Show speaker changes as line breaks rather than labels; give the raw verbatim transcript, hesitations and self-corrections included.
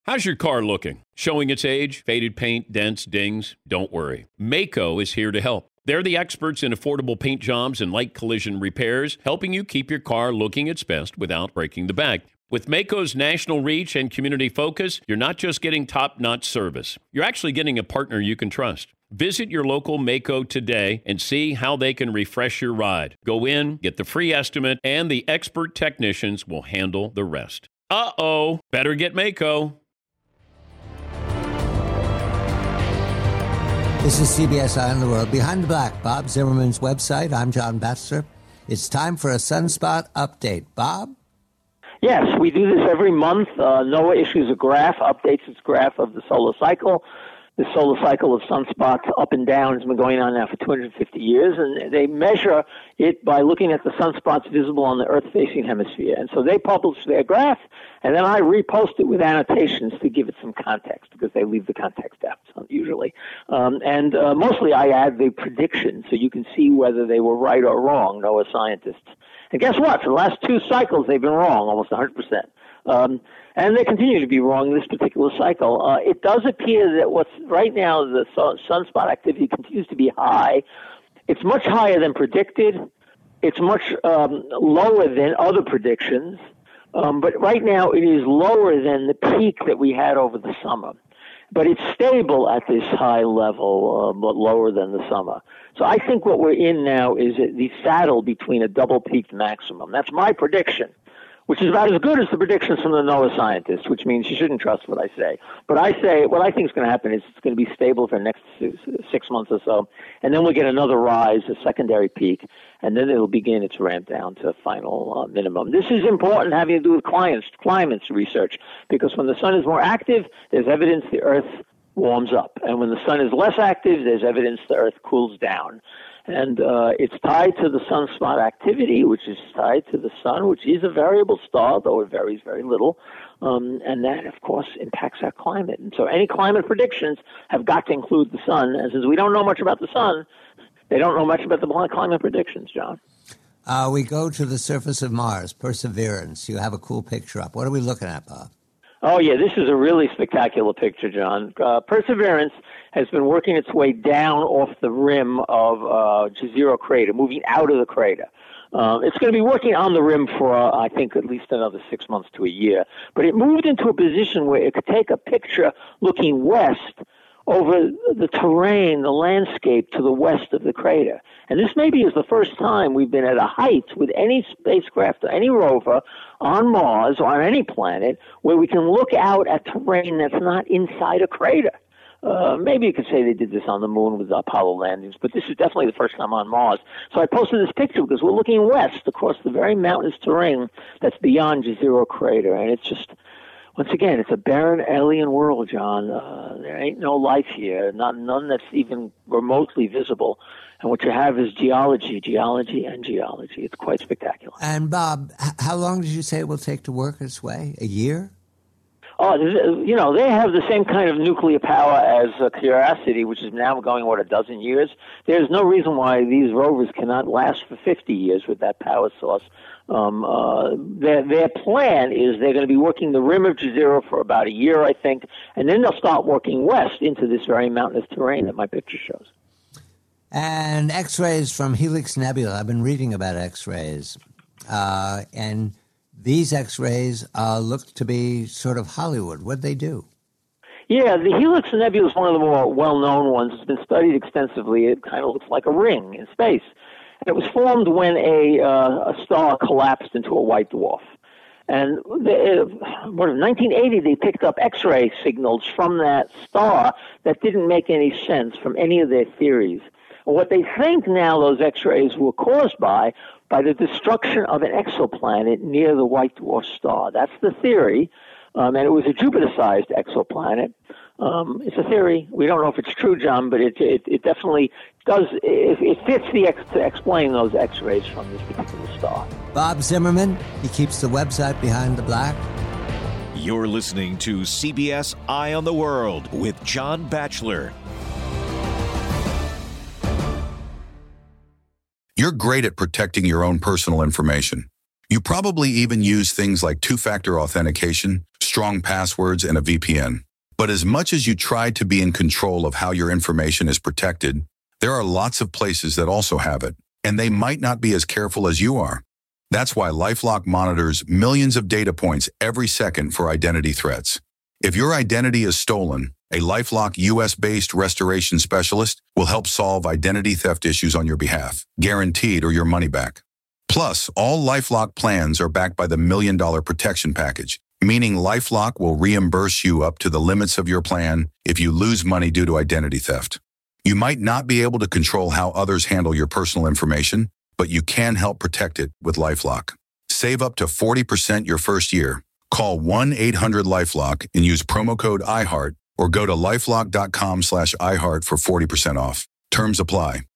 How's your car looking? Showing its age, faded paint, dents, dings? Don't worry. Maaco is here to help. They're the experts in affordable paint jobs and light collision repairs, helping you keep your car looking its best without breaking the bank. With Maaco's national reach and community focus, you're not just getting top-notch service. You're actually getting a partner you can trust. Visit your local Maaco today and see how they can refresh your ride. Go in, get the free estimate, and the expert technicians will handle the rest. Uh-oh, better get Maaco.
This is C B S Eye on the World. Behind the Black, Bob Zimmerman's website. I'm John Batchelor. It's time for a Sunspot update. Bob?
Yes, we do this every month. Uh, NOAA issues a graph, updates its graph of the solar cycle. The solar cycle of sunspots up and down has been going on now for two hundred fifty years, and they measure it by looking at the sunspots visible on the Earth-facing hemisphere. And so they publish their graph, and then I repost it with annotations to give it some context, because they leave the context out usually. Um, and uh, mostly I add the predictions so you can see whether they were right or wrong, NOAA scientists. And guess what? For the last two cycles, they've been wrong, almost one hundred percent. Um, and they continue to be wrong in this particular cycle. Uh, it does appear that what's right now, the sun, sunspot activity continues to be high. It's much higher than predicted. It's much um, lower than other predictions. Um, but right now, it is lower than the peak that we had over the summer. But it's stable at this high level, uh, but lower than the summer. So I think what we're in now is the saddle between a double-peaked maximum. That's my prediction, which is about as good as the predictions from the NOAA scientists, which means you shouldn't trust what I say. But I say what I think is going to happen is it's going to be stable for the next six months or so, and then we'll get another rise, a secondary peak, and then it'll begin its ramp down to final uh, minimum. This is important having to do with climates, climates research, because when the sun is more active, there's evidence the Earth warms up. And when the sun is less active, there's evidence the Earth cools down. And uh, it's tied to the sunspot activity, which is tied to the sun, which is a variable star, though it varies very little. Um, and that, of course, impacts our climate. And so any climate predictions have got to include the sun. And since we don't know much about the sun, they don't know much about the climate predictions, John.
Uh, we go to the surface of Mars, Perseverance. You have a cool picture up. What are we looking at, Bob?
Oh, yeah, this is a really spectacular picture, John. Uh, Perseverance has been working its way down off the rim of uh, Jezero crater, moving out of the crater. Uh, it's going to be working on the rim for, uh, I think, at least another six months to a year. But it moved into a position where it could take a picture looking west over the terrain, the landscape to the west of the crater. And this maybe is the first time we've been at a height with any spacecraft or any rover on Mars or on any planet where we can look out at terrain that's not inside a crater. Uh, maybe you could say they did this on the moon with the Apollo landings, but this is definitely the first time on Mars. So I posted this picture because we're looking west across the very mountainous terrain that's beyond Jezero crater, and it's just... Once again, it's a barren alien world, John. Uh, there ain't no life here, not none that's even remotely visible. And what you have is geology, geology, and geology. It's quite spectacular.
And, Bob, h- how long did you say it will take to work its way? A year?
Oh, you know, they have the same kind of nuclear power as uh, Curiosity, which is now going, what, a dozen years? There's no reason why these rovers cannot last for fifty years with that power source. Um, uh, their, their plan is they're going to be working the rim of Jezero for about a year, I think, and then they'll start working west into this very mountainous terrain that my picture shows.
And X-rays from Helix Nebula. I've been reading about X-rays. Uh, and these X-rays uh, look to be sort of Hollywood. What'd they do?
Yeah, the Helix Nebula is one of the more well-known ones. It's been studied extensively. It kind of looks like a ring in space. It was formed when a, uh, a star collapsed into a white dwarf. And the, uh, what, in nineteen eighty, they picked up X-ray signals from that star that didn't make any sense from any of their theories. And what they think now those X-rays were caused by, by the destruction of an exoplanet near the white dwarf star. That's the theory. Um, and it was a Jupiter-sized exoplanet. Um, it's a theory. We don't know if it's true, John, but it it, it definitely does. It, it fits the ex- to explain those X-rays from this particular star.
Bob Zimmerman, he keeps the website Behind the Black.
You're listening to C B S Eye on the World with John Batchelor.
You're great at protecting your own personal information. You probably even use things like two-factor authentication, strong passwords, and a V P N. But as much as you try to be in control of how your information is protected, there are lots of places that also have it, and they might not be as careful as you are. That's why LifeLock monitors millions of data points every second for identity threats. If your identity is stolen, a LifeLock U S-based restoration specialist will help solve identity theft issues on your behalf, guaranteed or your money back. Plus, all LifeLock plans are backed by the Million Dollar Protection Package, meaning LifeLock will reimburse you up to the limits of your plan if you lose money due to identity theft. You might not be able to control how others handle your personal information, but you can help protect it with LifeLock. Save up to forty percent your first year. Call one eight hundred LifeLock and use promo code I heart or go to lifelock dot com slash iHeart for forty percent off. Terms apply.